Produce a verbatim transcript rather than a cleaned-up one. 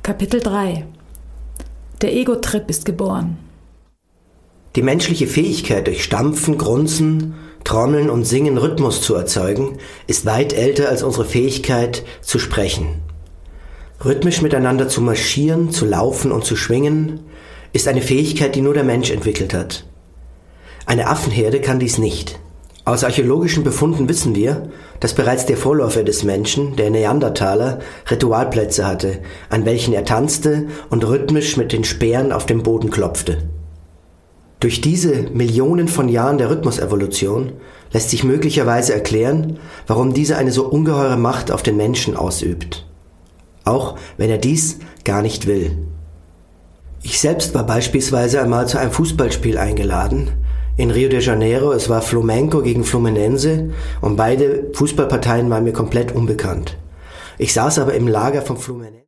Kapitel drei. Der Ego-Trip ist geboren. Die menschliche Fähigkeit, durch Stampfen, Grunzen, Trommeln und Singen Rhythmus zu erzeugen, ist weit älter als unsere Fähigkeit zu sprechen. Rhythmisch miteinander zu marschieren, zu laufen und zu schwingen, ist eine Fähigkeit, die nur der Mensch entwickelt hat. Eine Affenherde kann dies nicht. Aus archäologischen Befunden wissen wir, dass bereits der Vorläufer des Menschen, der Neandertaler, Ritualplätze hatte, an welchen er tanzte und rhythmisch mit den Speeren auf dem Boden klopfte. Durch diese Millionen von Jahren der Rhythmusevolution lässt sich möglicherweise erklären, warum diese eine so ungeheure Macht auf den Menschen ausübt. Auch wenn er dies gar nicht will. Ich selbst war beispielsweise einmal zu einem Fußballspiel eingeladen, in Rio de Janeiro. Es war Flamengo gegen Fluminense und beide Fußballparteien waren mir komplett unbekannt. Ich saß aber im Lager von Fluminense.